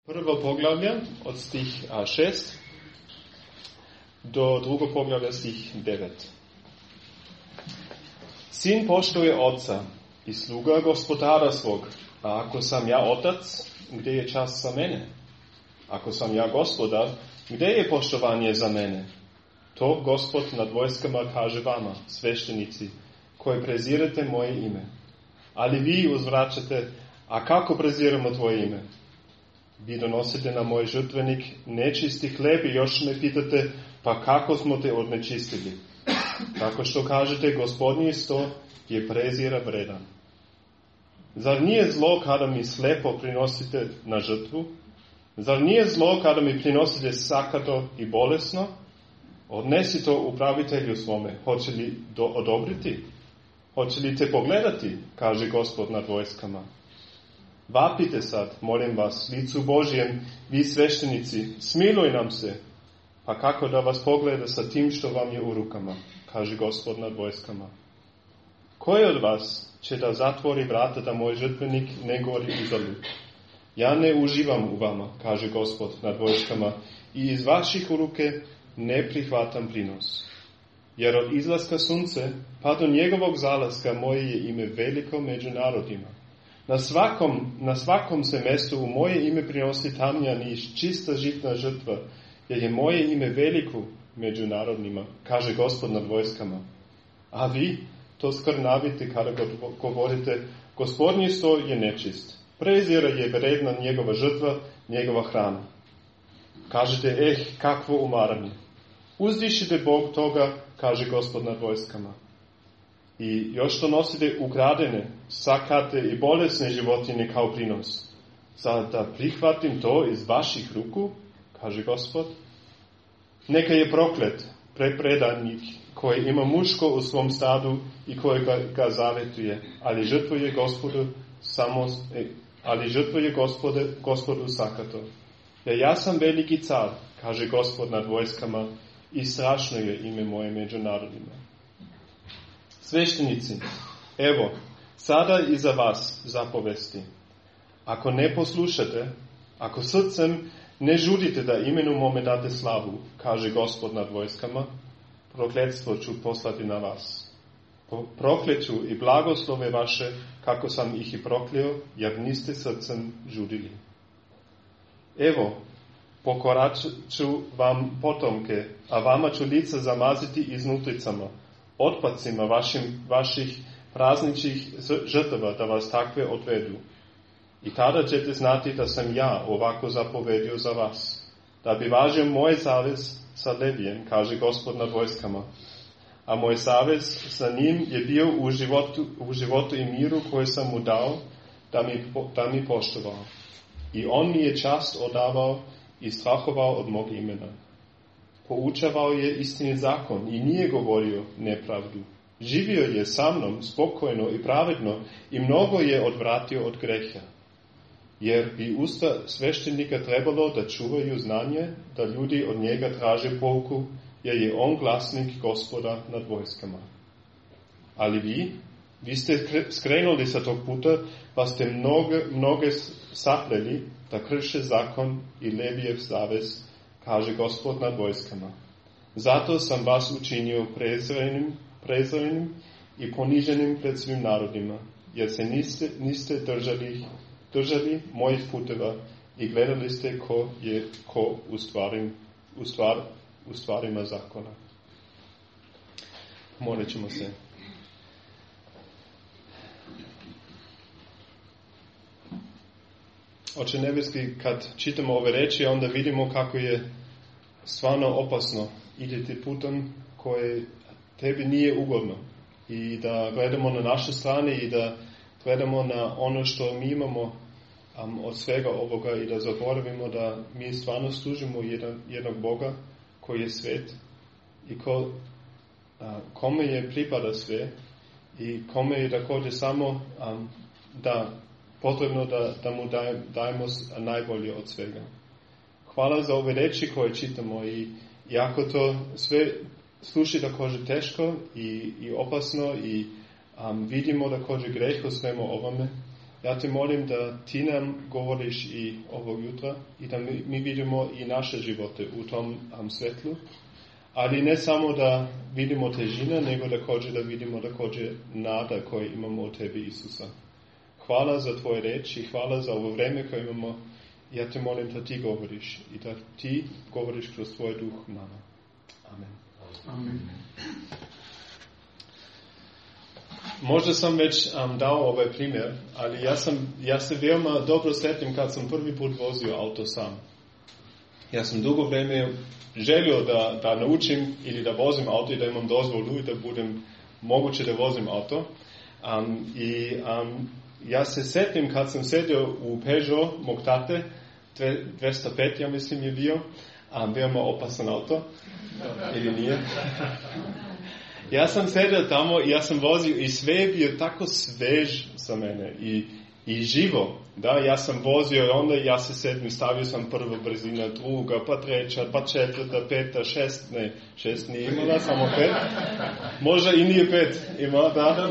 Prvo poglavlje od stih 6 do drugo poglavlja stih 9. Sin poštuje oca i sluga gospodara svog, a ako sam ja otac, gdje je čast za mene? Ako sam ja gospodar, gdje je poštovanje za mene? To Gospod nad vojskama kaže vama, sveštenici, koji prezirate moje ime. Ali vi uzvraćate, a kako preziramo tvoje ime? Vi donosite na moj žrtvenik nečisti hljeb i još me pitate, pa kako smo te odnečistili? Tako što kažete, Gospodnji sto je prezira vredan. Zar nije zlo kada mi slepo prinosite na žrtvu? Zar nije zlo kada mi prinosite sakato i bolesno? Odnesi to upravitelju svome, hoće li odobriti? Hoće li te pogledati, kaže Gospod nad vojskama. Vapite sad, molim vas, licu Božjem, vi sveštenici, smiluj nam se, pa kako da vas pogleda sa tim što vam je u rukama, kaže Gospod nad vojskama. Koji od vas će da zatvori vrata da moj žrtvenik ne gori uzalud? Ja ne uživam u vama, kaže Gospod nad vojskama, i iz vaših ruke ne prihvatam prinos. Jer od izlaska sunce pa do njegovog zalaska moje je ime veliko među narodima. Na svakom se mjestu u moje ime prinosi tamjan i čista žitna žrtva, jer je moje ime veliko među narodnima, kaže Gospod nad vojskama. A vi to skrnavite kada govorite, Gospodnji sto je nečist, prezira je vredna njegova žrtva, njegova hrana. Kažete, kakvo umaranje. Uzdišite Bog toga, kaže Gospod nad vojskama. I još to nosite ukradene, sakate i bolesne životinje kao prinos. Sad da prihvatim to iz vaših ruku, kaže Gospod. Neka je proklet predanik koji ima muško u svom stadu i koji ga zavetuje, ali žrtvuje Gospodu sakato. Jer ja sam veliki car, kaže Gospod nad vojskama, i strašno je ime moje među narodima. Sveštenici, evo, sada i za vas zapovesti. Ako ne poslušate, ako srcem ne žudite da imenu mome date slavu, kaže Gospod nad vojskama, prokletstvo ću poslati na vas. Prokleću i blagoslove vaše, kako sam ih i prokleo, jer niste srcem žudili. Evo, pokoraću vam potomke, a vama ću lica zamaziti iznutricama, otpacima vaših prazničnih žrtava, da vas takve odvedu. I tada ćete znati da sam ja ovako zapovedio za vas, da bi važio moj savez sa Levijem, kaže Gospod nad vojskama. A moj savez sa njim je bio u životu i miru koje sam mu dao, da mi poštovao. I on mi je čast odavao i strahovao od mog imena. Poučavao je istini zakon i nije govorio nepravdu. Živio je sa mnom spokojno i pravedno i mnogo je odvratio od greha. Jer bi usta sveštenika trebalo da čuvaju znanje, da ljudi od njega traže pouku, jer je on glasnik Gospoda nad vojskama. Ali vi ste skrenuli sa tog puta, pa ste mnoge sapleli da krše zakon i Levijev savez, kaže Gospod nad vojskama. Zato sam vas učinio prezrenim i poniženim pred svim narodima, jer se niste držali mojih puteva i gledali ste ko u stvarima zakona. Molit ćemo se. Oče nebeski, kad čitamo ove reči, onda vidimo kako je stvarno opasno ideti putom koje tebi nije ugodno. I da gledamo na naše strane i da gledamo na ono što mi imamo od svega ovoga i da zaboravimo da mi stvarno služimo jednog Boga koji je svet i kome je pripada sve i kome je također samo potrebno da mu dajemo najbolje od svega. Hvala za ove reči koje čitamo i ako to sve sluši također teško i opasno i vidimo također greh u svemu ovome, Ja te molim da ti nam govoriš i ovog jutra i da mi vidimo i naše živote u tom svetlu, ali ne samo da vidimo težina, nego da vidimo nada koju imamo od tebi, Isusa. Hvala za tvoje reči, hvala za ovo vreme koje imamo. Ja te molim da ti govoriš i da ti govoriš kroz tvoj duh nama. Amen. Amen. Možda sam već dao ovaj primjer, ali ja se veoma dobro sjetim kad sam prvi put vozio auto sam. Ja sam dugo vreme želio da naučim ili da vozim auto i da imam dozvolu i da budem moguće da vozim auto. Ja se sjetim kad sam sedio u Peugeot mog tate, 205 ja mislim je bio, veoma opasan auto, ili nije. Ja sam sedio tamo i ja sam vozio i sve je bio tako svež za mene i živo. Da, ja sam vozio i onda ja se sedim, stavio sam prva brzina, druga, pa treća, pa četvrta, peta, šest nije imala, samo 5. Možda i nije 5 imala, da.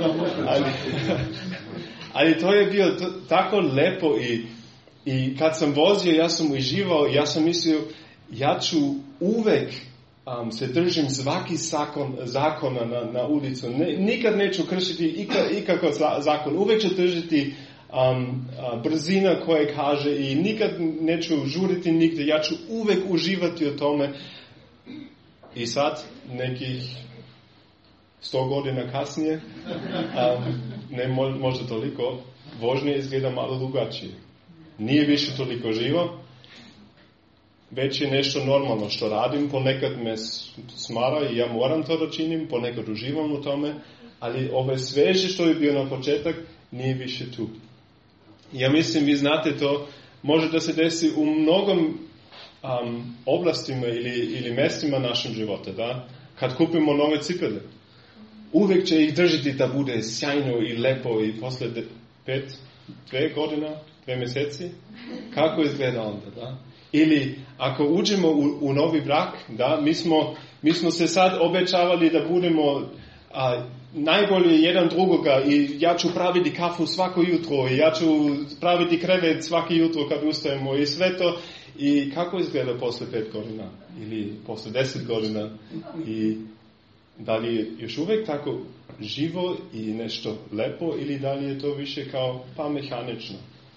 Ali to je bilo tako lepo i kad sam vozio, ja sam uživao, ja sam mislio, ja ću uvek se držim svaki zakona na ulicu. Nikad neću kršiti ikakav zakon. Uvek ću držati brzina koje kaže i nikad neću žuriti nigdje. Ja ću uvek uživati u tome. I sad, nekih 100 godina kasnije, ne možda toliko, vožnje izgleda malo drugačije. Nije više toliko živo, već je nešto normalno što radim, ponekad me smara i ja moram to da činim, ponekad uživam u tome, ali ovo sveže što je bio na početak nije više tu. Ja mislim, vi znate to, može da se desi u mnogom oblastima ili mjestima našem života, da? Kad kupimo nove cipele, uvijek će ih držati da bude sjajno i lepo i posle 2 godina, 2 mjeseci, kako izgleda onda, da? Ili ako uđemo u novi brak, da, mi smo se sad obećavali da budemo najbolje jedan drugoga i ja ću praviti kafu svako jutro i ja ću praviti krevet svaki jutro kad ustajemo i sve to. I kako izgleda posle 5 godina ili posle 10 godina i da li je još uvijek tako živo i nešto lepo ili da li je to više kao pa mehanično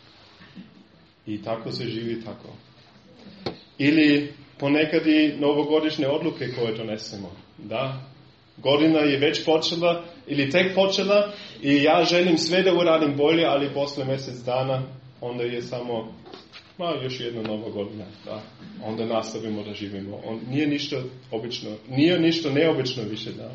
i tako se živi tako. Ili ponekad i novogodišnje odluke koje donesemo. Da, godina je već počela ili tek počela i ja želim sve da uradim bolje, ali posle mjesec dana onda je samo još jedna nova godina. Da. Onda nastavimo da živimo. Nije ništa obično, nije ništa neobično više. Da.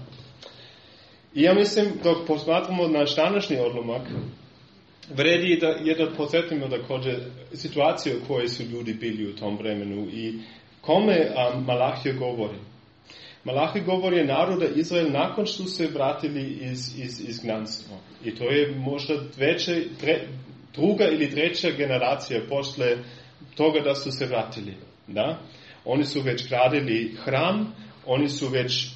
I ja mislim, dok posmatramo naš današnji odlomak, vredi da podsjetimo također situaciju u kojoj su ljudi bili u tom vremenu i kome Malahija govori. Malahija govori naroda Izrael nakon što se vratili iz izgnanstva. I to je možda druga ili treća generacija posle toga da su se vratili. Da? Oni su već gradili hram, oni su već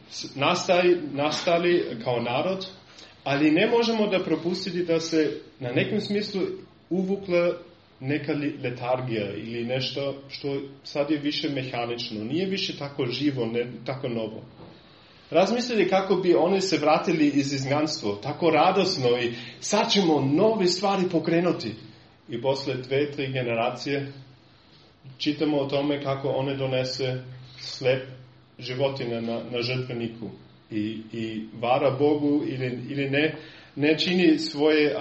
nastali kao narod, ali ne možemo da propustiti da se na nekom smislu uvukla neka letargija ili nešto što sad je više mehanično, nije više tako živo, ne tako novo. Razmislite kako bi oni se vratili iz izgnanstva, tako radosno i sad ćemo nove stvari pokrenuti. I posle 2-3 generacije čitamo o tome kako one donese slep životinja na žrtveniku i vara Bogu ili ne čini svoje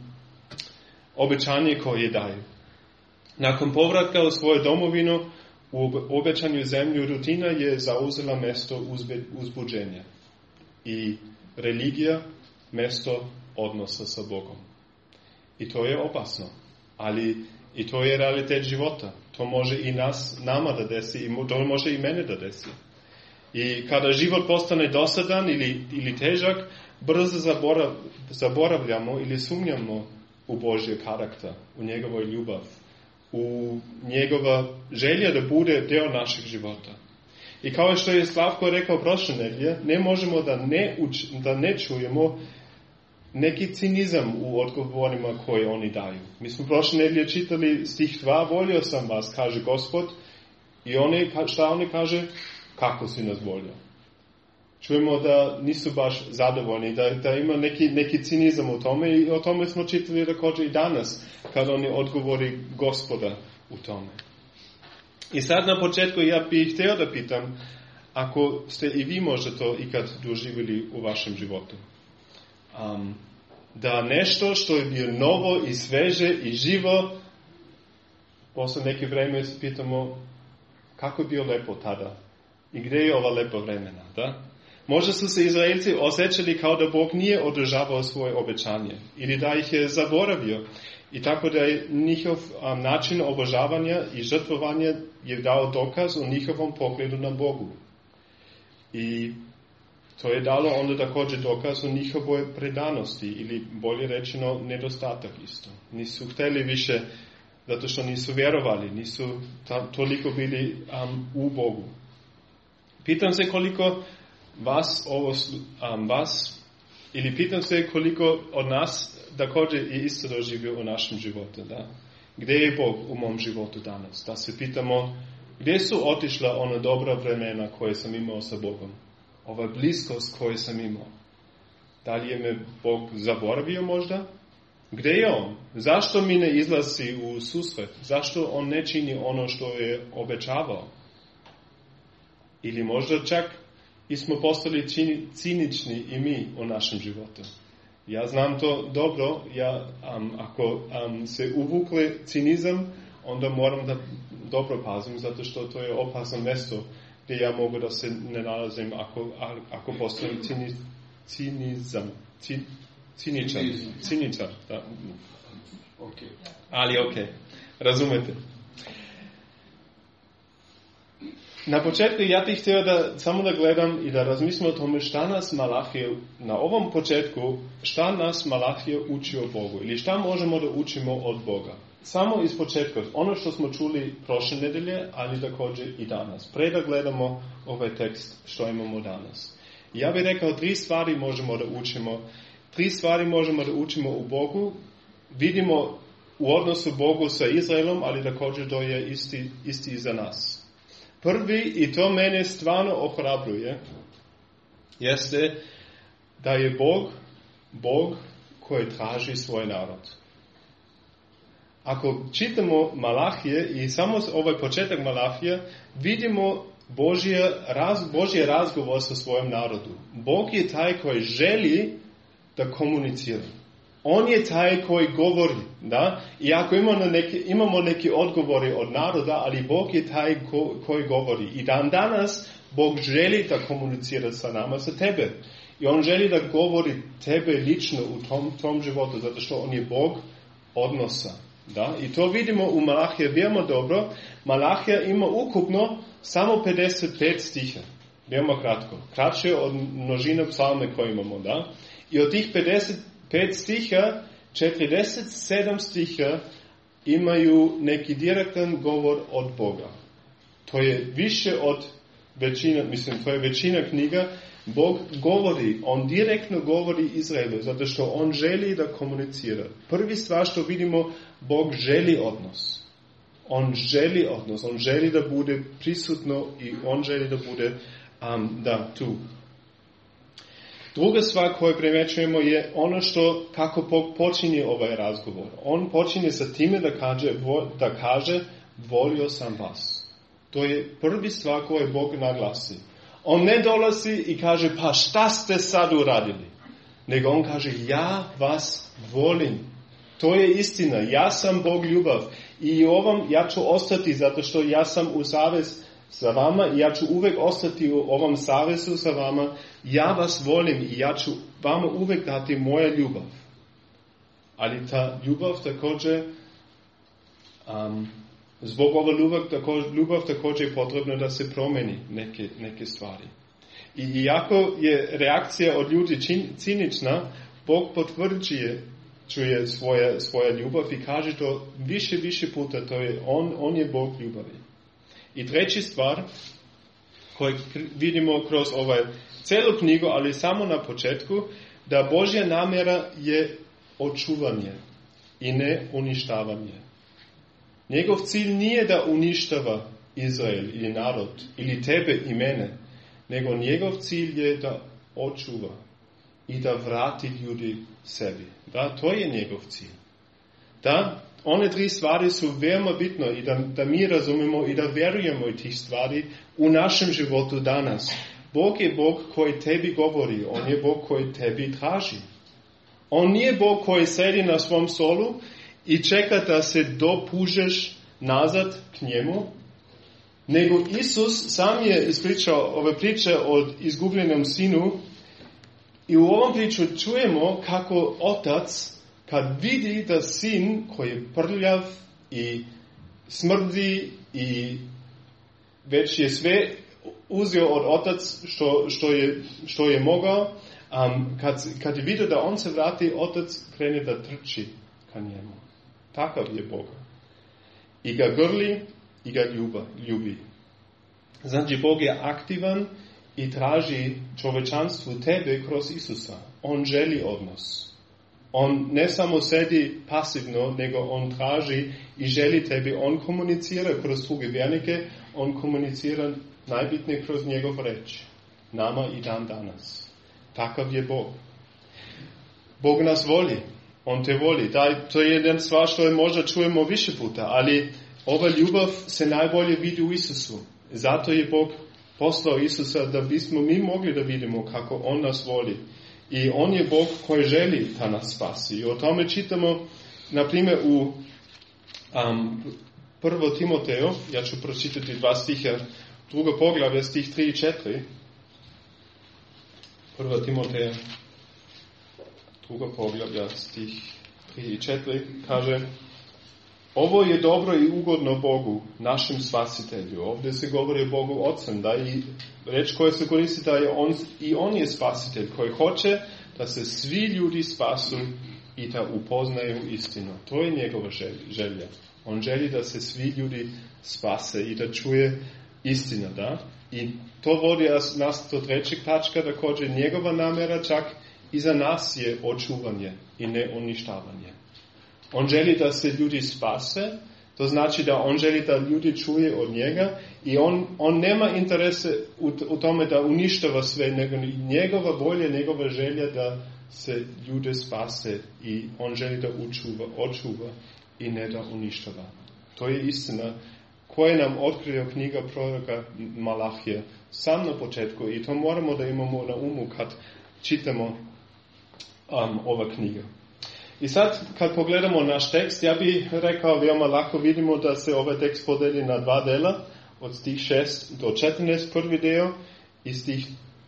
obećanje koje daju. Nakon povratka u svoju domovinu, u obećanju zemlju, rutina je zauzela mjesto uzbuđenja i religija mjesto odnosa sa Bogom. I to je opasno, ali i to je realitet života. To može i nama da desi i to može i mene da desi. I kada život postane dosadan ili težak, brzo zaboravljamo ili sumnjamo u Božji karakter, u njegovoj ljubav, u njegova želja da bude deo našeg života. I kao što je Slavko rekao prošle nedjelje, ne možemo da ne čujemo neki cinizam u odgovorima koje oni daju. Mi smo prošle nedelje čitali stih 2, volio sam vas, kaže Gospod, i šta oni kaže? Kako si nas volio? Čujemo da nisu baš zadovoljni, da ima neki cinizam u tome i o tome smo čitali također i danas, kad oni odgovori Gospoda u tome. I sad na početku ja bih htio da pitam, ako ste i vi možda to ikad doživjeli u vašem životu. Da nešto što je bilo novo i sveže i živo, posle neke vreme se pitamo kako je bio lepo tada i gdje je ova lepa vremena, da? Možda su se Izraelci osjećali kao da Bog nije održavao svoje obećanje ili da ih je zaboravio i tako da je njihov način obožavanja i žrtvovanja je dao dokaz o njihovom pogledu na Bogu. I to je dalo onda također dokaz o njihovoj predanosti ili bolje rečeno nedostatak isto. Nisu htjeli više zato što nisu vjerovali, nisu toliko bili u Bogu. Pitam se koliko ili pitam se koliko od nas također je isto doživio u našem životu. Da? Gdje je Bog u mom životu danas? Da se pitamo gdje su otišla ona dobra vremena koje sam imao sa Bogom? Ova bliskost koju sam imao. Da li je me Bog zaboravio možda? Gdje je On? Zašto mi ne izlazi u susret? Zašto On ne čini ono što je obećavao? Ili možda čak i smo postali cinični i mi u našem životu. Ja znam to dobro, ako se uvukle cinizam, onda moram da dobro pazim, zato što to je opasno mjesto gdje ja mogu da se ne nalazim ako postavim ciničar. Da. Okay. Ali razumete. Na početku ja bih htio samo da gledam i da razmislim o tome šta nas Malahije, na ovom početku, šta nas Malahije uči o Bogu ili šta možemo da učimo od Boga. Samo iz početka, ono što smo čuli prošle nedelje, ali također i danas. Pre da gledamo ovaj tekst što imamo danas. Ja bih rekao 3 stvari možemo da učimo. 3 stvari možemo da učimo u Bogu. Vidimo u odnosu Bogu sa Izraelom, ali također to je isti i za nas. Prvi, i to mene stvarno ohrabruje, jeste da je Bog koji traži svoj narod. Ako čitamo Malahije i samo ovaj početak Malahije, vidimo Božji razgovor sa svojim narodom. Bog je taj koji želi da komunicira. On je taj koji govori, da? I ako imamo neke odgovore od naroda, ali Bog je taj koji govori. I danas Bog želi da komunicira sa nama, sa tebe. I On želi da govori tebe lično u tom životu, zato što On je Bog odnosa. Da? I to vidimo u Malahije veoma dobro. Malahija ima ukupno samo 55 stiha. Veoma kratko. Kraće od množine psalme koje imamo. Da? I od tih 55 stiha, 47 stiha imaju neki direktan govor od Boga. To je više od to je većina knjiga. Bog govori, On direktno govori Izraelu, zato što On želi da komunicira. Prvi stvar što vidimo, Bog želi odnos. On želi odnos, On želi da bude prisutno i On želi da bude tu. Druga stvar koju primjećujemo je ono kako Bog počinje ovaj razgovor. On počinje sa time da kaže volio sam vas. To je prvi stvar koju Bog naglasi. On ne dolazi i kaže pa šta ste sad uradili? Nego on kaže ja vas volim. To je istina. Ja sam Bog ljubav. I ja ću ostati zato što ja sam u savez sa vama i ja ću uvijek ostati u ovom savezu sa vama. Ja vas volim i ja ću vama uvijek dati moja ljubav. Ali ta ljubav također, zbog ove ljubav također je potrebno da se promeni neke stvari. I iako je reakcija od ljudi cinična, Bog čuje svoja ljubav i kaže to više puta, to je on je Bog ljubavi. I treća stvar koju vidimo kroz ovaj celu knjigu, ali samo na početku, da Božja namjera je očuvanje i ne uništavanje. Njegov cilj nije da uništava Izrael ili narod ili tebe i mene, nego njegov cilj je da očuva i da vrati ljudi sebi. Da, to je njegov cilj. Da, one 3 stvari su veoma bitno i da mi razumemo i da vjerujemo i tih stvari u našem životu danas. Bog je Bog koji tebi govori, On je Bog koji tebi traži. On nije Bog koji sedi na svom stolu i čeka da se dopužeš nazad k njemu, nego Isus sam je ispričao ove priče o izgubljenom sinu i u ovom priču čujemo kako otac kad vidi da sin koji je prljav i smrdi i već je sve uzeo od otac što je mogao, kad je vidio da on se vrati, otac krene da trči ka njemu. Takav je Bog. I ga grli i ga ljubi. Znači, Bog je aktivan i traži čovečanstvu tebe kroz Isusa. On želi odnos. On ne samo sedi pasivno, nego on traži i želi tebi. On komunicira kroz druge vjernike, on komunicira najbitnije kroz njegov reč. Nama i dan danas. Takav je Bog. Bog nas voli. On te voli. To je jedna stvar što je možda čujemo više puta, ali ova ljubav se najbolje vidi u Isusu. Zato je Bog poslao Isusa da bismo mi mogli da vidimo kako On nas voli. I On je Bog koji želi da nas spasi. I o tome čitamo, na primjer, u 1. Timoteo, ja ću pročitati 2 stiha, 2. poglavlje, stih 3 i 4. 1. Timoteo, 2. poglavlja, stih 3 i 4, kaže: ovo je dobro i ugodno Bogu, našem spasitelju. Ovdje se govori o Bogu Otcem, da i reč koja se koristi da je On je spasitelj koji hoće da se svi ljudi spasu i da upoznaju istinu. To je njegova želja. On želi da se svi ljudi spase i da čuje istina, da? I to vodi nas do 3. tačka, također njegova namjera čak i za nas je očuvanje i ne uništavanje. On želi da se ljudi spase, to znači da on želi da ljudi čuje od njega i on nema interese u tome da uništava sve, nego njegova volja, njegova želja da se ljude spase i on želi da očuva i ne da uništava. To je istina koja nam otkrio knjiga proroka Malahije sam na početku i to moramo da imamo na umu kad čitamo ova knjiga. I sad, kad pogledamo naš tekst, ja bih rekao, veoma lako vidimo da se ovaj tekst podeli na 2 dela, od stih 6 do 14 prvi deo i stih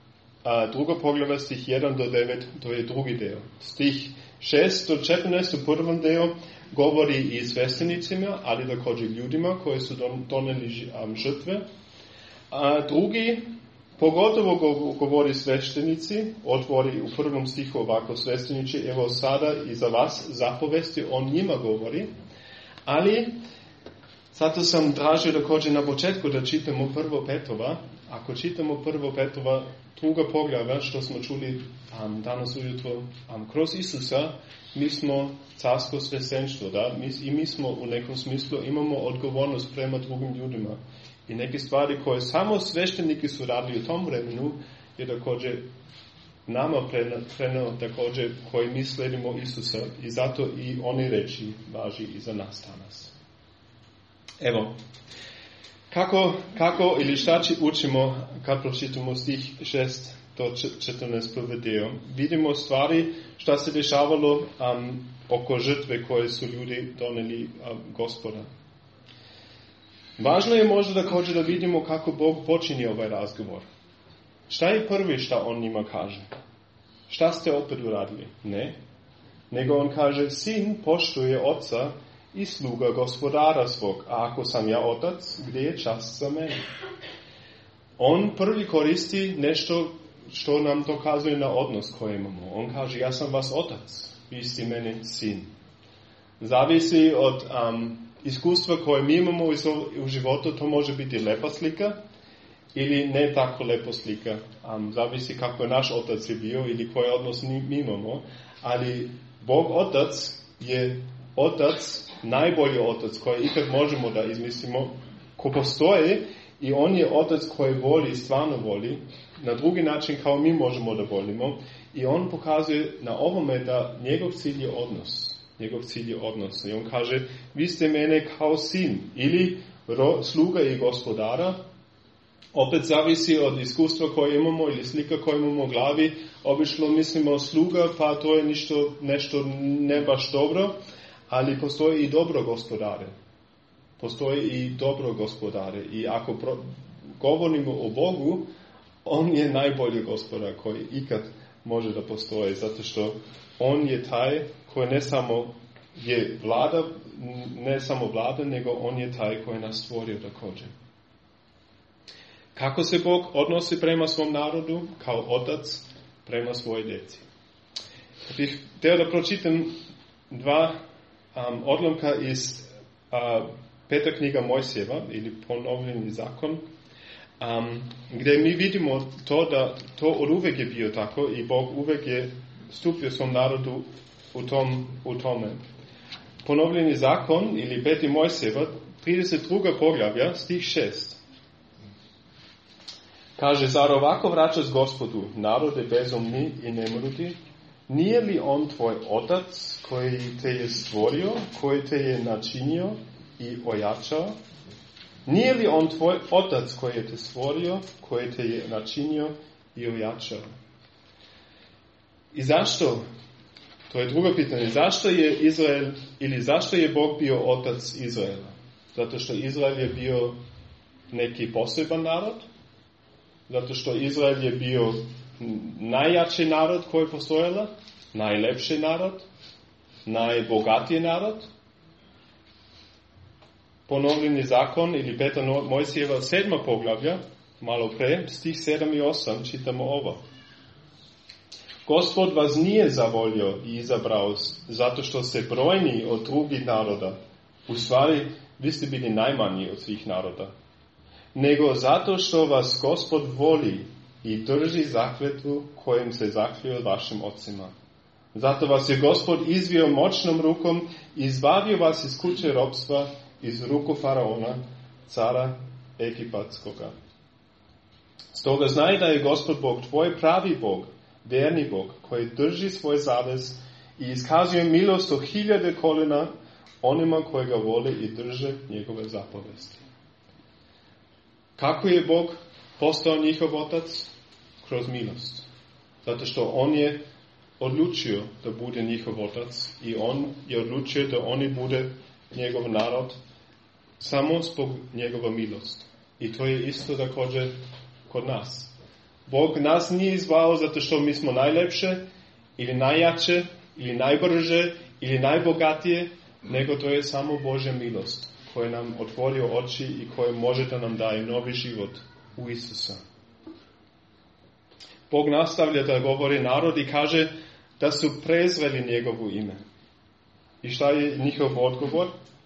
2. poglavlja, stih 1 do 9, to je drugi deo. Stih 6 do 14 u prvom delu govori i sveštenicima, ali također ljudima koji su doneli žrtve. A drugi, pogotovo govori sveštenici, otvori u prvom stihu ovako: sveštenici, evo sada i za vas zapovesti, on njima govori. Ali, zato sam tražio također na početku da čitamo 1. Petrova. Ako čitamo 1. Petrova, druga poglavlja, što smo čuli danas ujutro, kroz Isusa, mi smo carsko svećenstvo, da? Mi smo u nekom smislu, imamo odgovornost prema drugim ljudima. I neke stvari koje samo svešteniki su radili u tom vremenu, je također nama preneo također koji mi sledimo Isusa i zato i oni reči važi i za nas danas. Evo, kako ili šta učimo kad pročitamo stih 6 do 14 prvi dio? Vidimo stvari šta se dešavalo oko žrtve koje su ljudi doneli Gospoda. Važno je možda također da vidimo kako Bog počinje ovaj razgovor. Šta je prvi šta on njima kaže? Šta ste opet uradili? Ne. Nego on kaže: sin poštuje oca i sluga gospodara svog. A ako sam ja otac, gdje je čast za mene? On prvi koristi nešto što nam dokazuje na odnos koji imamo. On kaže: ja sam vas otac, vi ste meni sin. Zavisi od iskustva koje mi imamo u životu, to može biti lepa slika ili ne tako lepo slika. Zavisi kako je naš otac je bio ili koji odnos mi imamo. Ali Bog otac je otac, najbolji otac koji ikad možemo da izmislimo, ko postoji, i on je otac koji voli, stvarno voli, na drugi način kao mi možemo da volimo. I on pokazuje na ovome da njegov cilj je odnos. Njegov cilj je odnos. I on kaže, vi ste mene kao sin ili sluga i gospodara. Opet zavisi od iskustva koje imamo ili slika koje imamo u glavi. Obično mislimo sluga, pa to je nešto ne baš dobro, ali postoji i dobro gospodare. Postoji i dobro gospodare. I ako govorimo o Bogu, on je najbolji gospodar koji ikad može da postoji, zato što on je taj koji ne samo je vlada, ne samo vlada, nego on je taj koji nas stvorio također. Kako se Bog odnosi prema svom narodu? Kao otac prema svojoj djeci. Bih htio da pročitam dva odlomka iz peta knjiga Mojsijeva ili ponovljeni zakon, gdje mi vidimo to da to od uvek je bio tako i Bog uvek je stupio svom narodu u tome. Ponovljeni zakon ili peti Mojsijeva, 32. poglavlja, stih 6. Kaže, zar ovako vraćaš Gospodu narode bezumni i nemrudi? Nije li on tvoj otac koji te je stvorio, koji te je načinio i ojačao? Nije li on tvoj otac koji je te stvorio, koji te je načinio i ojačao? I zašto? To je drugo pitanje. Zašto je Izrael ili zašto je Bog bio otac Izraela? Zato što Izrael je bio neki poseban narod? Zato što Izrael je bio najjači narod koji je postojala? Najlepši narod? Najbogatiji narod? Ponovljeni zakon ili peta Mojsijeva 7. poglavlja, malo pre, stih 7 i 8, čitamo ovo. Gospod vas nije zavolio i izabrao zato što ste brojni od drugih naroda. U stvari, vi ste bili najmanji od svih naroda. Nego zato što vas Gospod voli i drži zakletvu kojim se zaklio vašim ocima. Zato vas je Gospod izvio moćnom rukom i izbavio vas iz kuće ropstva, iz ruku faraona, cara Egipatskoga. Stoga znaj da je Gospod Bog tvoj pravi Bog, verni Bog, koji drži svoj zavez i iskazuje milost od 1000 kolena onima koji ga vole i drže njegove zapovesti. Kako je Bog postao njihov otac? Kroz milost. Zato što on je odlučio da bude njihov otac i on je odlučio da oni bude njegov narod samo zbog njegova milost. I to je isto također kod nas. Bog nas nije izvao zato što mi smo najlepše ili najjače ili najbrže ili najbogatije, nego to je samo Božja milost koja nam otvorio oči i koja može da nam daje novi život u Isusa. Bog nastavlja da govori narod i kaže da su prezreli njegovo ime. I šta je njihov odgovor?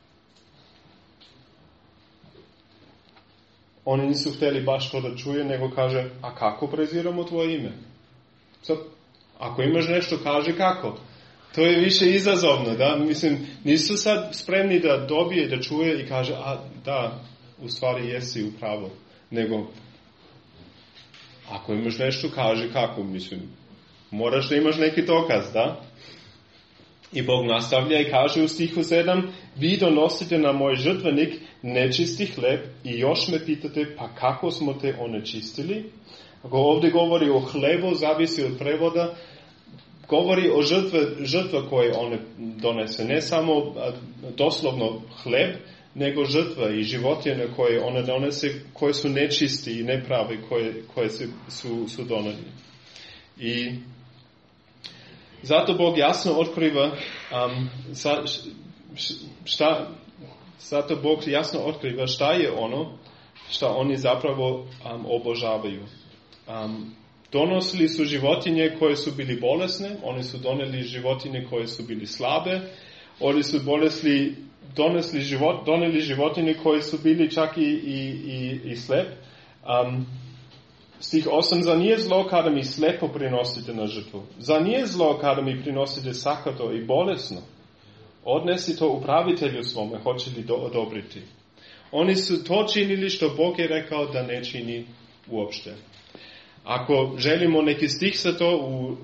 Oni nisu htjeli baš to da čuje, nego kaže, a kako preziramo tvoje ime? Sad, ako imaš nešto, kaže kako. To je više izazovno, da? Mislim, nisu sad spremni da dobije, da čuje i kaže, a da, u stvari jesi u pravu. Nego, ako imaš nešto, kaže kako, mislim, moraš da imaš neki dokaz, da? I Bog nastavlja i kaže u stihu 7, vi donosite na moj žrtvenik nečisti hleb i još me pitate, pa kako smo te onečistili? Ako ovdje govori o hlebu, zavisi od prevoda, govori o žrtva koje one donese. Ne samo doslovno hleb, nego žrtva i životinje koje one donese, koje su nečisti i nepravi, koje su doneli. I zato Bog jasno otkriva zato Bog jasno otkriva šta je ono šta oni zapravo obožavaju. Donosili su životinje koje su bili bolesne, oni su doneli životinje koje su bili slabe, oni su doneli životinje koje su bili čak i slep, Stih 8, zar nije zlo kada mi slepo prinosite na žrtvu? Zar nije zlo kada mi prinosite sakato i bolesno? Odnesi to upravitelju svome, hoće li odobriti. Oni su to činili što Bog je rekao da ne čini uopšte. Ako želimo neki stih sa to u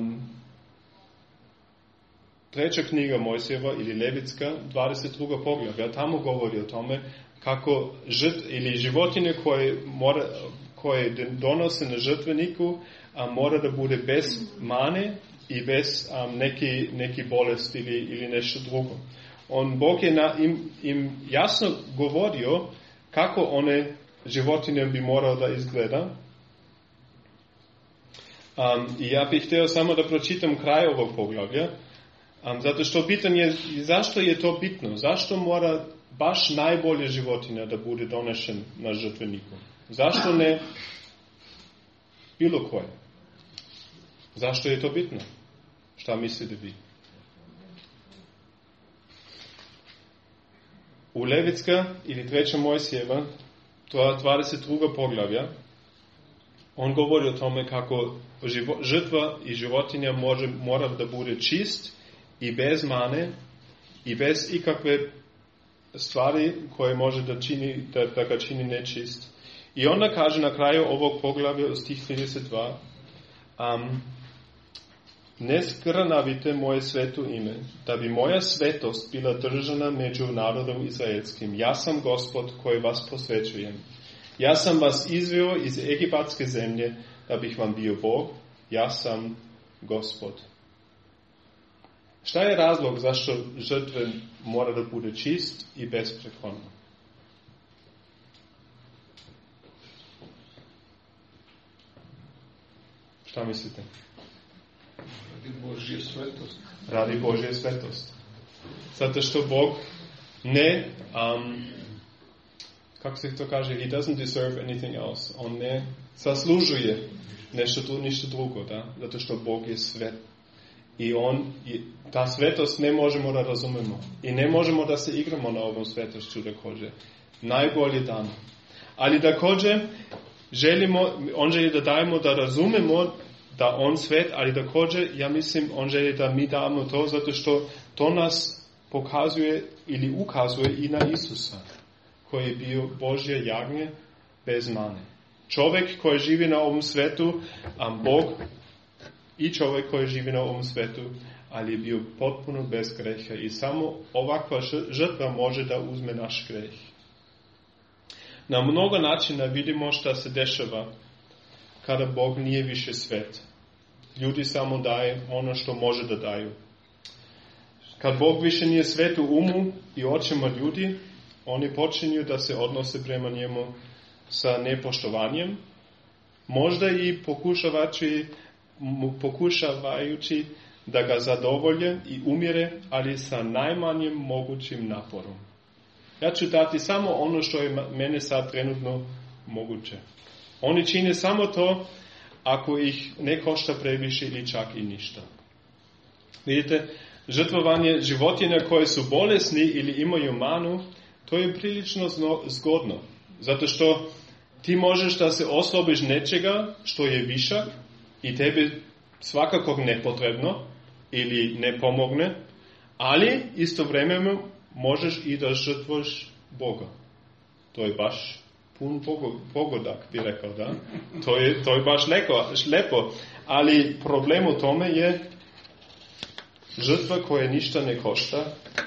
treća knjiga Mojsijeva ili Levitska, 22. poglavlja, tamo govori o tome kako ili životinje koje donose na žrtveniku mora da bude bez mane i bez neki bolest ili nešto drugo. Bog je im jasno govorio kako one životinje bi morao da izgleda. I ja bih htio samo da pročitam kraj ovog poglavlja, zato što pitanje je zašto je to bitno, zašto mora baš najbolje životinja da bude donešen na žrtveniku. Zašto ne bilo koje? Zašto je to bitno? Šta mislite vi? U Levitska ili 3. Mojsijeva, to je 22. poglavlja, on govori o tome kako žrtva i životinja mora da bude čist i bez mane i bez ikakve stvari koje može da ga čini nečist. I onda kaže na kraju ovog poglavlja u stih 32, ne skrnavite moje sveto ime, da bi moja svetost bila držana među narodom izraelskim. Ja sam Gospod koji vas posvećujem. Ja sam vas izveo iz egipatske zemlje, da bih vam bio Bog. Ja sam Gospod. Šta je razlog zašto žrtve mora da bude čist i besprekorno? Šta mislite? Radi Božje svetost. Radi Božje svetost. Zato što Bog ne, kako se to kaže, he doesn't deserve anything else. On ne zaslužuje ništa drugo, da? Zato što Bog je svet. I ta svetost ne možemo da razumemo. I ne možemo da se igramo na ovom svetošću također. Najbolje damo. Ali također on želi da dajemo da razumemo da on svet, ali također ja mislim on želi da mi damo to zato što to nas pokazuje ili ukazuje i na Isusa koji je bio Božje jagnje bez mane. Čovjek koji živi na ovom svetu, Bog i čovjek koji živi na ovom svetu, ali je bio potpuno bez greha i samo ovakva žrtva može da uzme naš greh. Na mnogo načina vidimo šta se dešava kada Bog nije više svet. Ljudi samo daje ono što može da daju. Kad Bog više nije svet u umu i očima ljudi, oni počinju da se odnose prema njemu sa nepoštovanjem, možda i pokušavajući da ga zadovolje i umire, ali sa najmanjim mogućim naporom. Ja ću dati samo ono što je mene sad trenutno moguće. Oni čine samo to ako ih ne košta previše ili čak i ništa. Vidite, žrtvovanje životinja koje su bolesni ili imaju manu, to je prilično zgodno. Zato što ti možeš da se oslobiš nečega što je višak i tebi svakako nepotrebno ili ne pomogne, ali istovremeno možeš i da žrtvuješ Boga. To je baš pun pogodak, bi rekao, da? To je baš lepo. Ali problem u tome je žrtva koja ništa ne košta,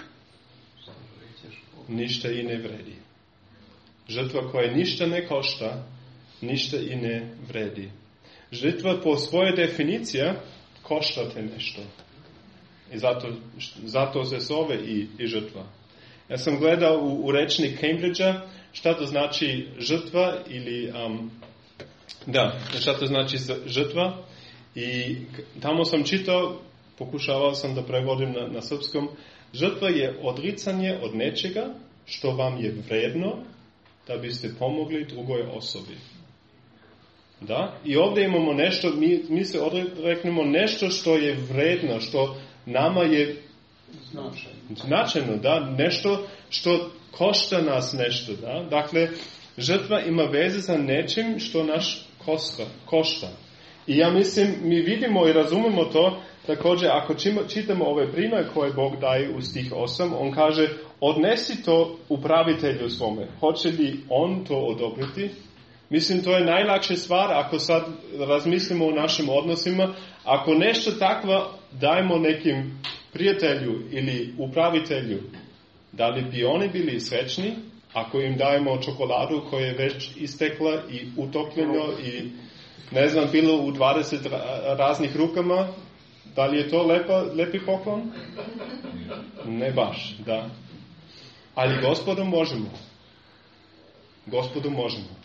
ništa i ne vredi. Žrtva koja ništa ne košta, ništa i ne vredi. Žrtva po svojoj definiciji košta te nešto. I zato se zove i žrtva. Ja sam gledao u rečnik Cambridgea šta to znači žrtva ili šta to znači žrtva i tamo sam čitao, pokušavao sam da prevodim na srpskom, žrtva je odricanje od nečega što vam je vredno da biste pomogli drugoj osobi. Da? I ovdje imamo nešto, mi se odreknemo nešto što je vredno, što nama je značajno, da, nešto što košta nas nešto, da. Dakle, Žrtva ima veze sa nečim što nas košta. I ja mislim, mi vidimo i razumemo to, također ako čitamo ove primjer koje Bog daje u stih 8, on kaže, odnesi to upravitelju svome. Hoće li on to odobriti? Mislim, to je najlakša stvar ako sad razmislimo o našim odnosima. Ako nešto takvo dajemo nekim prijatelju ili upravitelju, da li bi oni bili srećni ako im dajemo čokoladu koja je već istekla i utopljeno i ne znam, bilo u 20 raznih rukama? Da li je to lepi poklon? Ne baš, da. Ali Gospodu možemo. Gospodu možemo.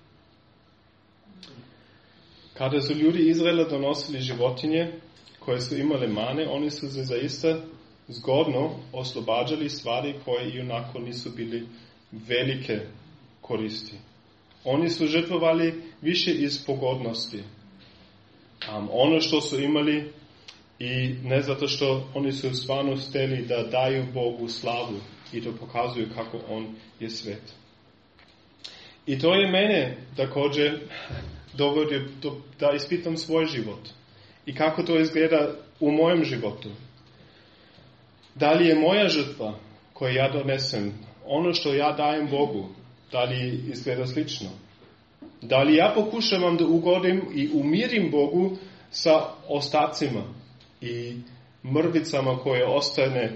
Kada su ljudi Izraela donosili životinje koje su imale mane, oni su se zaista zgodno oslobađali stvari koje i onako nisu bili velike koristi. Oni su žrtvovali više iz pogodnosti. Ono što su imali i ne zato što oni su stvarno htjeli da daju Bogu slavu i to pokazuju kako on je svet. I to je mene također dovodi da ispitam svoj život. I kako to izgleda u mojem životu. Da li je moja žrtva koju ja donesem, ono što ja dajem Bogu, da li izgleda slično? Da li ja pokušavam da ugodim i umirim Bogu sa ostacima i mrvicama koje ostane,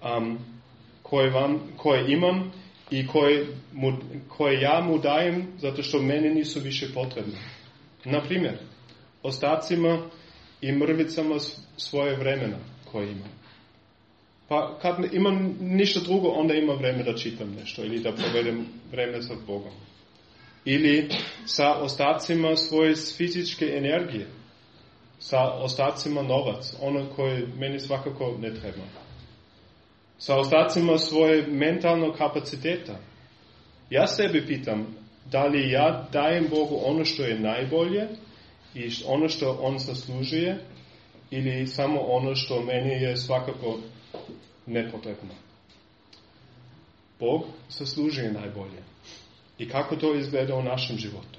koje imam i koje ja mu dajem zato što meni nisu više potrebne. Na primjer, ostacima i mrvicama svoje vremena koje imam. Pa kad imam ništa drugo, onda imam vreme da čitam nešto ili da provedem vreme sa Bogom. Ili sa ostacima svoje fizičke energije, sa ostacima novac, ono koje meni svakako ne treba. Sa ostacima svoje mentalnog kapaciteta. Ja sebi pitam, da li ja dajem Bogu ono što je najbolje i ono što on zaslužuje ili samo ono što meni je svakako nepotrebno. Bog zaslužuje najbolje. I kako to izgleda u našem životu?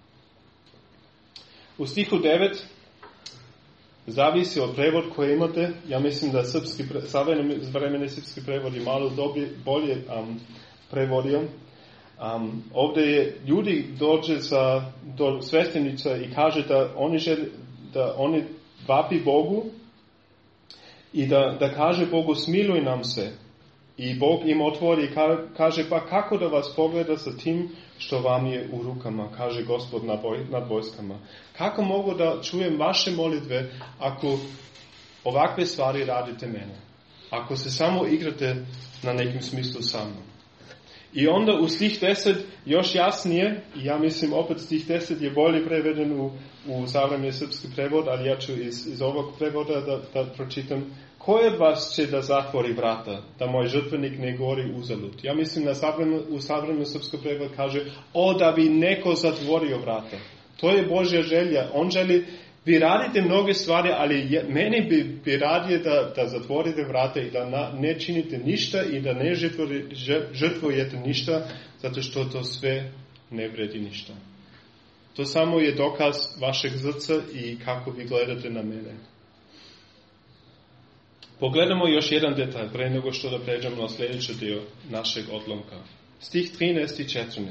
U stihu 9 zavisi od prevod koji imate. Ja mislim da savremeni srpski prevod je malo bolje prevodio. Ovdje je ljudi dođe do sveštenika i kaže da oni vapi Bogu i da kaže Bogu smiluj nam se. I Bog im otvori i kaže pa kako da vas pogleda sa tim što vam je u rukama, kaže Gospod nad vojskama. Kako mogu da čujem vaše molitve ako ovakve stvari radite mene? Ako se samo igrate na nekim smislu sa mnom. I onda u stih 10 još jasnije, i ja mislim opet stih 10 je bolje preveden u savremeni srpski prevod, ali ja ću iz ovog prevoda da pročitam. Ko od vas će da zatvori vrata, da moj žrtvenik ne gori uzalud? Ja mislim u savremenom srpskom prevodu kaže, da bi neko zatvorio vrata. To je Božja želja. On želi, vi radite mnoge stvari, ali meni bi radije da zatvorite vrata i da ne činite ništa i da ne žrtvujete ništa, zato što to sve ne vredi ništa. To samo je dokaz vašeg srca i kako vi gledate na mene. Pogledamo još jedan detalj pre nego što da pređemo na sljedeći dio našeg odlomka. Stih 13 i 14.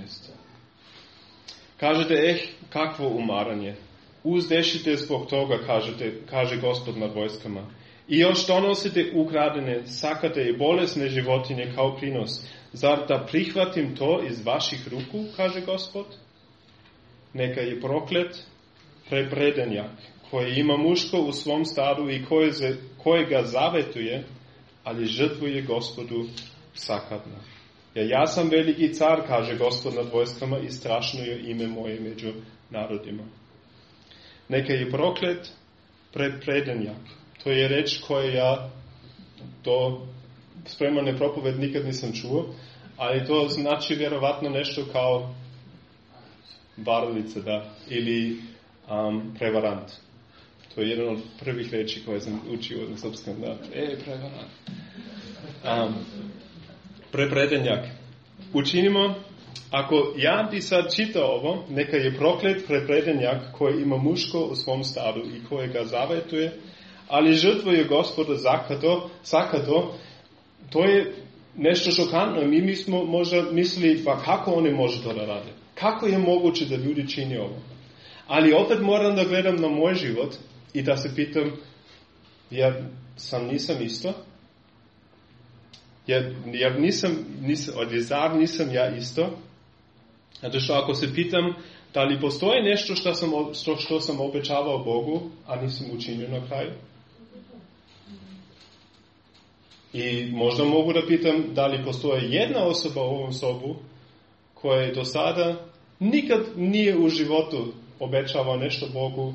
Kažete, kakvo umaranje. Uzdešite zbog toga, kaže Gospod nad vojskama. I još donosite ukradene, sakate i bolesne životinje kao prinos. Zar da prihvatim to iz vaših ruku, kaže Gospod? Neka je proklet prepredenjak, koji ima muško u svom stadu i kojega zavetuje, ali žrtvuje Gospodu sakatno. Ja sam veliki car, kaže Gospod nad vojskama, i strašno je ime moje među narodima. Neka je proklet prepredenjak. To je reč koje ja do spremane propoved nikad nisam čuo, ali to znači vjerovatno nešto kao varalica, da, ili prevarant. To je jedan od prvih reči koje sam učio na srpskom, da. Prevarant. Prepredenjak. Učinimo ako ja bi sad čitao ovo, neka je proklet predenjak koji ima muško u svom stadu i koji ga zavetuje, ali žrtvuje Gospoda sakato, to je nešto šokantno. Mi smo možda mislili, pa kako oni može to da rade? Kako je moguće da ljudi čini ovo? Ali opet moram da gledam na moj život i da se pitam, jer nisam isto? Jer nisam ja isto? Zato što ako se pitam, da li postoji nešto što sam obećavao Bogu, a nisam učinio na kraju? I možda mogu da pitam, da li postoji jedna osoba u ovom sobu koja je do sada nikad nije u životu obećavao nešto Bogu,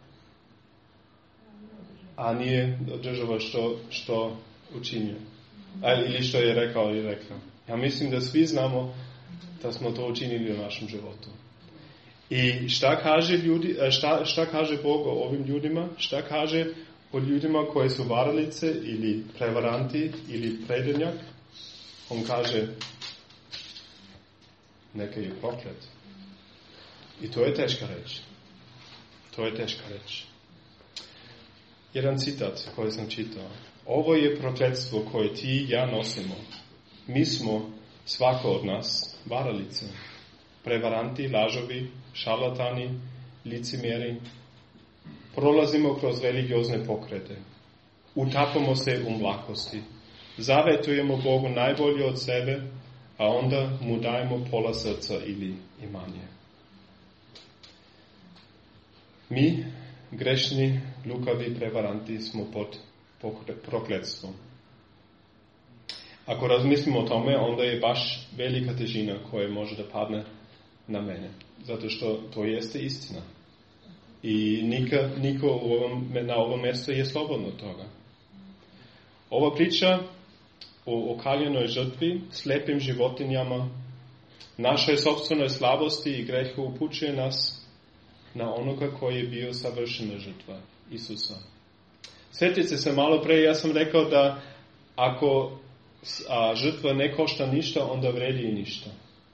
a nije održava što učinio. Ili što je rekao i rekao. Ja mislim da svi znamo da smo to učinili u našem životu. I šta kaže Bog o ovim ljudima? Šta kaže o ljudima koji su varalice ili prevaranti ili predenjak? On kaže, neka je proklet. I to je teška reč. Jedan citat koji sam čitao. Ovo je prokletstvo koje ti i ja nosimo. Mi smo, svako od nas, varalice, prevaranti, lažovi, šarlatani, licemjeri. Prolazimo kroz religiozne pokrete. Utapamo se u mlakosti. Zavetujemo Bogu najbolje od sebe, a onda mu dajemo pola srca ili imanje. Mi, grešni, lukavi prevaranti, smo pod prokletstvom. Ako razmislimo o tome, onda je baš velika težina koja može da padne na mene. Zato što to jeste istina. I niko na ovom mjestu je slobodno od toga. Ova priča o okaljenoj žrtvi, slepim životinjama, našoj sopstvenoj slabosti i grehu upućuje nas na onoga koji je bio savršena žrtva, Isusa. Sjetite se malo pre, ja sam rekao da ako žrtva ne košta ništa, onda vredi i ništa.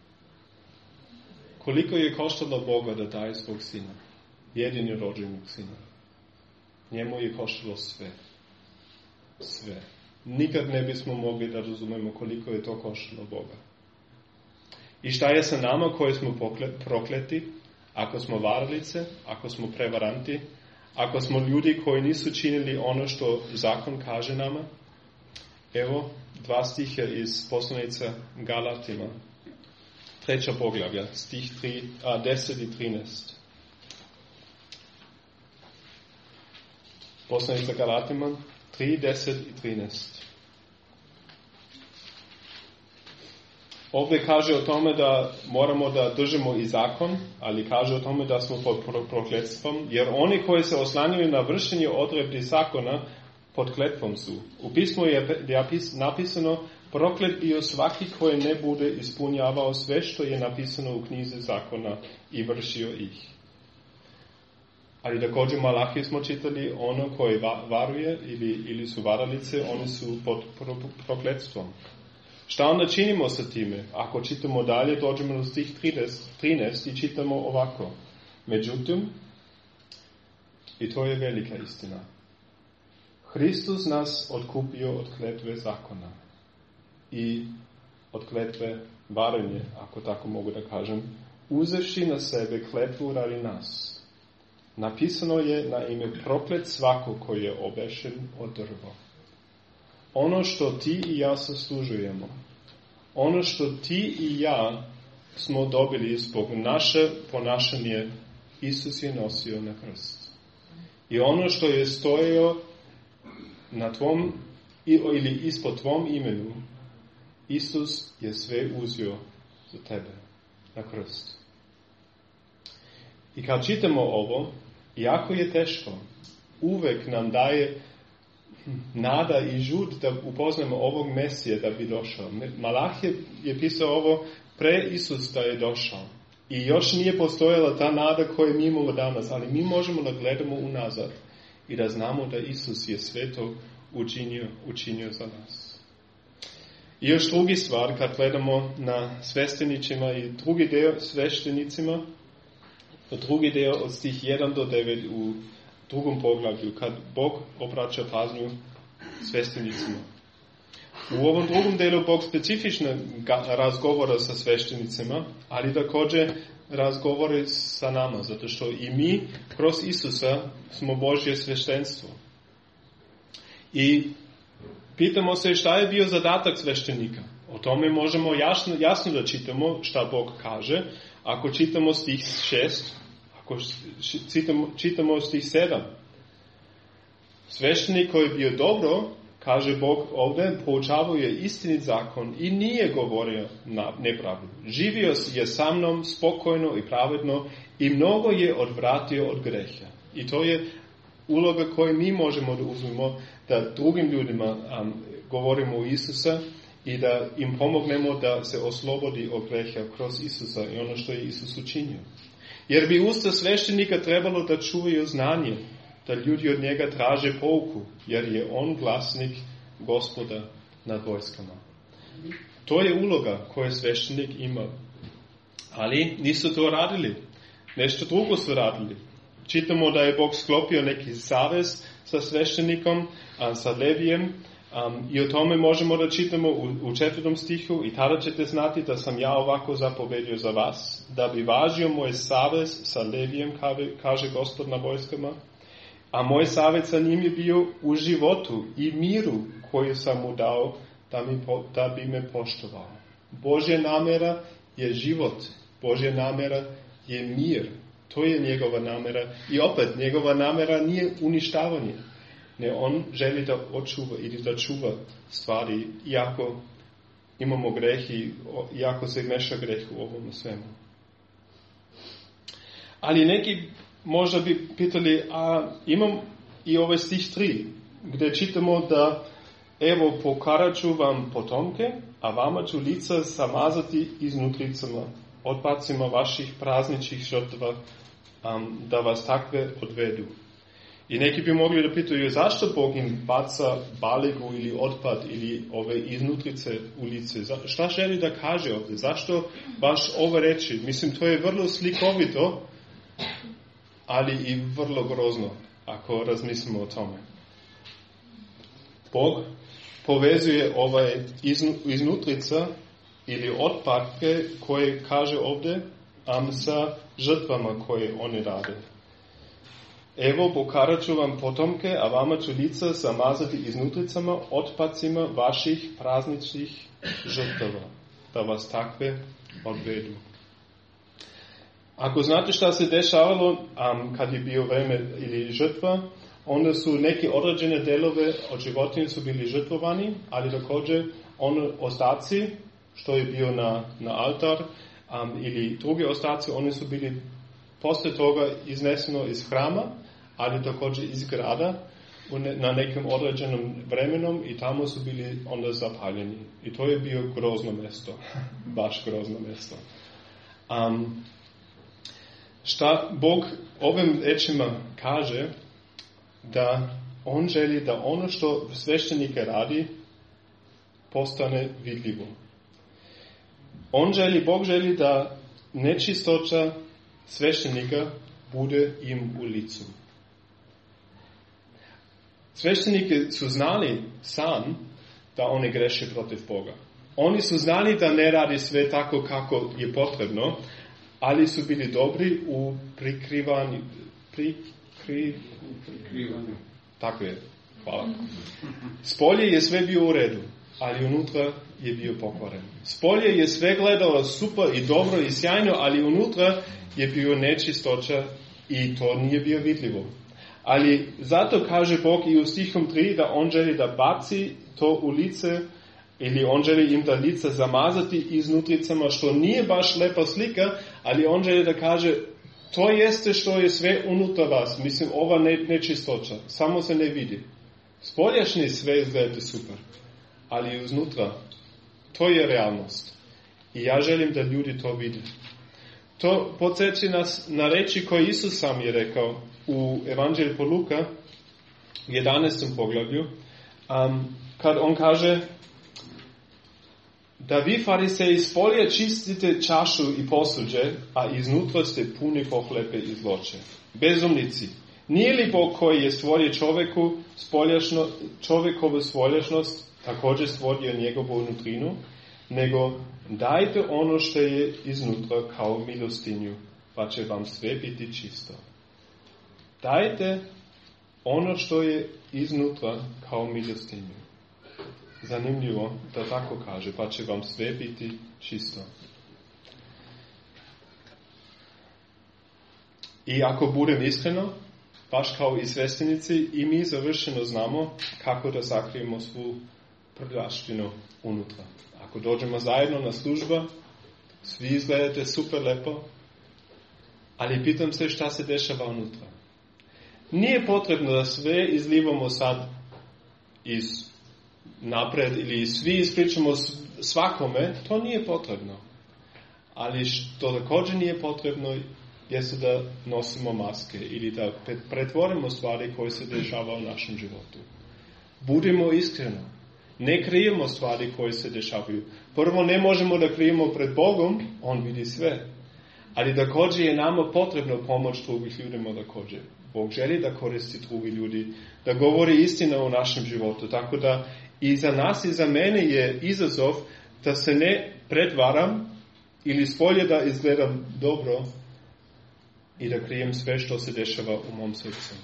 Koliko je koštalo Boga da daje svog sina? Jedini rođenog sina. Njemu je koštalo sve. Sve. Nikad ne bismo mogli da razumemo koliko je to koštalo Boga. I šta je sa nama koji smo prokleti? Ako smo varalice, ako smo prevaranti, ako smo ljudi koji nisu činili ono što zakon kaže nama. Evo 2 stiha iz poslanice Galatima. 3. poglavlja, stih 10 i 13. Poslanica Galatima 3, 10 i 13. Ovdje kaže o tome da moramo da držimo i zakon, ali kaže o tome da smo pod prokletstvom, jer oni koji se oslanjaju na vršenje odredbi zakona pod kletvom su. U pismu je napisano, proklet bio svaki koji ne bude ispunjavao sve što je napisano u knjizi zakona i vršio ih. Ali također Malahije smo čitali, ono koji varuje ili su varalice, oni su pod prokletstvom. Šta onda činimo sa time? Ako čitamo dalje, dođemo do stih 13 i čitamo ovako. Međutim, i to je velika istina, Hristos nas otkupio od kletve zakona i od kletve varenje, ako tako mogu da kažem, uzevši na sebe kletvu radi nas. Napisano je na ime proklet svako koji je obešen od drvo. Ono što ti i ja zaslužujemo, ono što ti i ja smo dobili zbog naše ponašanje, Isus je nosio na krst. I ono što je stojio na tvom ili ispod tvom imenu, Isus je sve uzeo za tebe na krst. I kad čitamo ovo, jako je teško, uvek nam daje nada i žud da upoznamo ovog Mesija da bi došao. Malahije je pisao ovo pre Isus da je došao. I još nije postojala ta nada koju mi imamo danas, ali mi možemo da gledamo unazad i da znamo da Isus je sve to učinio za nas. I još drugi stvar, kad gledamo na svešteničima i drugi dio sveštenicima, drugi dio od stih 1 do 9 u drugom poglavlju, kad Bog obraća pažnju sveštenicima. U ovom drugom delu Bog specifično razgovara sa sveštenicima, ali također razgovori sa nama, zato što i mi kroz Isusa smo Božje sveštenstvo. I pitamo se šta je bio zadatak sveštenika. O tome možemo jasno da čitamo šta Bog kaže. Ako čitamo stih 6, ako čitamo stih 7. Sveštenik koji je bio dobro, kaže Bog ovdje, poučavao je istinit zakon i nije govorio nepravdu. Živio je sa mnom spokojno i pravedno i mnogo je odvratio od greha. I to je uloga koju mi možemo da uzmemo, da drugim ljudima govorimo o Isusa i da im pomognemo da se oslobodi od greha kroz Isusa i ono što je Isus učinio. Jer bi usta sveštenika trebalo da čuvaju znanje, da ljudi od njega traže pouku, jer je on glasnik Gospoda nad vojskama. To je uloga koju sveštenik ima. Ali nisu to radili. Nešto drugo su radili. Čitamo da je Bog sklopio neki savez sa sveštenikom, sa Levijem, i o tome možemo da čitamo u 4. stihu i tada ćete znati da sam ja ovako zapovedio za vas, da bi važio moj savez sa Levijem, kaže Gospod na vojskama, a moj savjet sa njim je bio u životu i miru koju sam mu dao da bi me poštovao. Božja namjera je život, Božja namjera je mir. To je njegova namjera. I opet, njegova namjera nije uništavanje. Ne, on želi da očuva ili da čuva stvari, iako imamo greh i iako se meša greh u ovom svemu. Ali neki možda bi pitali, a imam i ovaj stih 3, gdje čitamo da evo pokarat ću vam potomke, a vama ću lica zamazati iznutricama, otpacima vaših prazničnih žrtva, da vas takve odvedu. I neki bi mogli da pitaju, zašto Bog im baca baligu ili otpad ili ove iznutrice u lice? Šta želi da kaže ovdje? Zašto baš ovo reći? Mislim, to je vrlo slikovito, ali i vrlo grozno, ako razmislimo o tome. Bog povezuje ovaj iznutrica ili otpadke koje kaže ovdje, sa žrtvama koje oni rade. Evo, pokarat ću vam potomke, a vama ću lica zamazati iznutricama, otpacima vaših prazničnih žrtava, da vas takve odvedu. Ako znate šta se dešavalo kad je bio vrijeme ili žrtva, onda su neki određene delove od životinje su bili žrtvovani, ali također ostaci, što je bio na altar, ili drugi ostaci, oni su bili poslije toga izneseno iz hrama, ali također iz grada na nekom određenom vremenom i tamo su bili onda zapaljeni. I to je bio grozno mjesto, baš grozno mjesto. Šta Bog ovim rečima kaže, da on želi da ono što sveštenike radi postane vidljivo. Bog želi da nečistoća sveštenika bude im u licu. Sveštenike su znali sam da oni greše protiv Boga. Oni su znali da ne radi sve tako kako je potrebno, ali su bili dobri u prikrivanju. Tako je, hvala. Spolje je sve bio u redu, ali unutra je bio pokvaren. Spolje je sve gledalo super i dobro i sjajno, ali unutra je bio nečistoća i to nije bio vidljivo. Ali zato kaže Bog i u stihom 3 da on želi da baci to u lice, ili on želi im da lice zamazati iznutricama, što nije baš lepa slika, ali on želi da kaže to jeste što je sve unutar vas. Mislim, ova nečistoća, samo se ne vidi. Spoljašnji sve izgleda super, ali uznutra, to je realnost. I ja želim da ljudi to vide. To podsjeća nas na reči koje Isus sam je rekao u Evanđelju po Luka, u 11. poglavlju, kad on kaže, da vi fariseji s polja čistite čašu i posuđe, a iznutra ste puni pohlepe i zloće. Bezumnici, nije li Bog koji je stvorio čovjekovu spoljašnost također stvorio njegovu unutrinu, nego dajte ono što je iznutra kao milostinju, pa će vam sve biti čisto. Dajte ono što je iznutra kao milostinju. Zanimljivo da tako kaže, pa će vam sve biti čisto. I ako budem iskreno, baš kao i sveštenici, i mi završeno znamo kako da sakrijemo svu prljaštinu unutra. Ako dođemo zajedno na služba, svi izgledate super lepo, ali pitam se šta se dešava unutra. Nije potrebno da sve izlivamo sad iz napred ili svi ispričamo svakome, to nije potrebno. Ali što također nije potrebno jeste da nosimo maske ili da pretvorimo stvari koje se dešava u našem životu. Budimo iskreni. Ne krijemo stvari koje se dešavaju. Prvo, ne možemo da krijemo pred Bogom, on vidi sve. Ali također je nama potrebno pomoć drugih ljudima također. Bog želi da koristi drugi ljudi, da govori istina u našem životu. Tako da i za nas i za mene je izazov da se ne pretvaram ili spolje da izgledam dobro i da krijem sve što se dešava u mom srcu.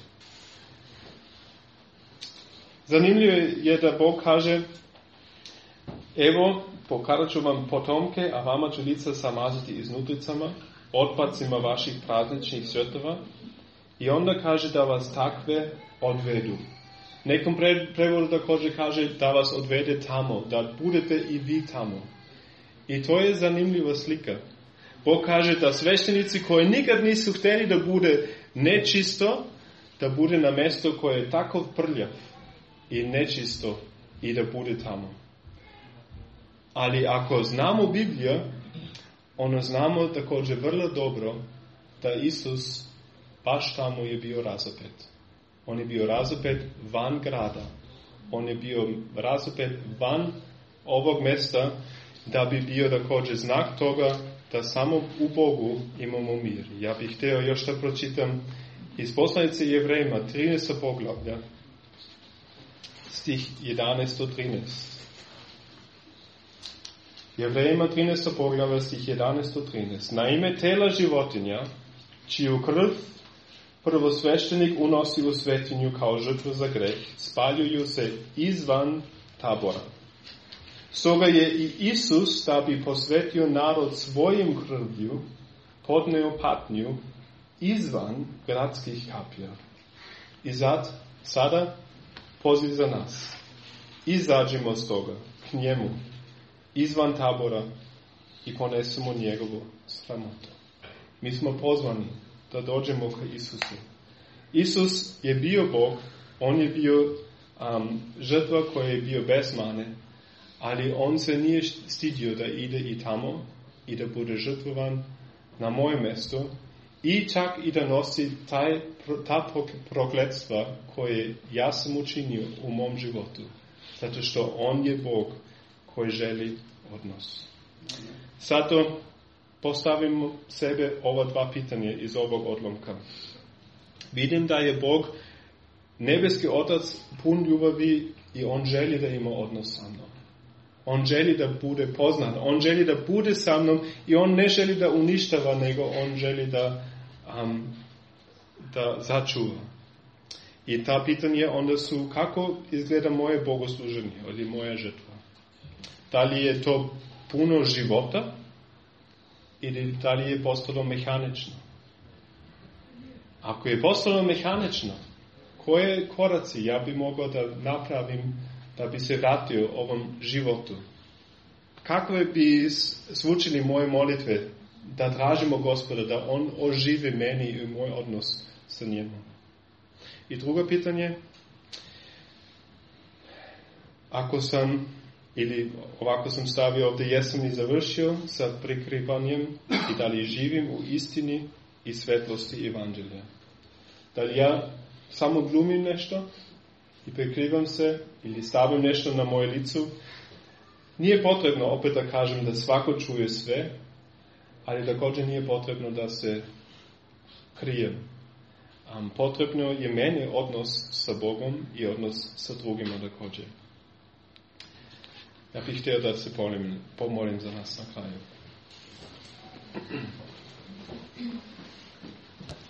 Zanimljivo je da Bog kaže, evo, pokarat ću vam potomke, a vama ću lica zamazati iznutricama, otpacima vaših prazničnih žrtava, i onda kaže da vas takve odvedu. Nekom prevodu također kaže da vas odvede tamo, da budete i vi tamo. I to je zanimljiva slika. Bog kaže da sveštenici koji nikad nisu htjeli da bude nečisto, da bude na mjesto koje je tako prljav i nečisto i da bude tamo. Ali ako znamo Bibliju, ono znamo također vrlo dobro da Isus baš tamo je bio razapet. On je bio razapet van grada. On je bio razapet van ovog mjesta da bi bio također znak toga da samo u Bogu imamo mir. Ja bih htio još da pročitam iz poslanice Jevrejima 13. poglavlja, stih 11-13. Jevrejima 13. poglavlja, stih 11-13. Na ime tela životinja, čiju krv prvosveštenik unosi u svetinju kao žrtvu za greh, spaljuju se izvan tabora. Stoga je i Isus, da bi posvetio narod svojim krvlju, podneo patnju izvan gradskih kapija. I sada poziv za nas. Izađimo s toga k njemu, izvan tabora, i ponesemo njegovu sramotu. Mi smo pozvani da dođemo k Isusu. Isus je bio Bog, on je bio žrtva koja je bio bez mane, ali on se nije stidio da ide i tamo i da bude žrtvovan na moje mjesto i čak i da nosi ta prokletstva koje ja sam učinio u mom životu. Zato što on je Bog koji želi odnos. Zato postavimo sebe ova dva pitanja iz ovog odlomka. Vidim da je Bog nebeski Otac pun ljubavi i on želi da ima odnos sa mnom. On želi da bude poznan, on želi da bude sa mnom i on ne želi da uništava, nego on želi da začuva. I ta pitanje onda su kako izgleda moje bogosluženje ili moja žrtva. Da li je to puno života ili da li je postalo mehanično? Ako je postalo mehanično, koje koraci ja bi mogao da napravim da bi se vratio ovom životu? Kakve bi zvučili moje molitve da tražimo Gospoda, da on oživi meni i moj odnos sa njim? I drugo pitanje, ako sam, ili ovako sam stavio ovdje, jesam li završio sa prikrivanjem i da li živim u istini i svetlosti evanđelja? Da li ja samo glumim nešto i prikrivam se ili stavim nešto na moje licu Nije potrebno, opet da kažem, da svako čuje sve, ali također nije potrebno da se krije. Potrebno je meni odnos sa Bogom i odnos sa drugima također. Ja bih htio da se pomolim za nas na kraju.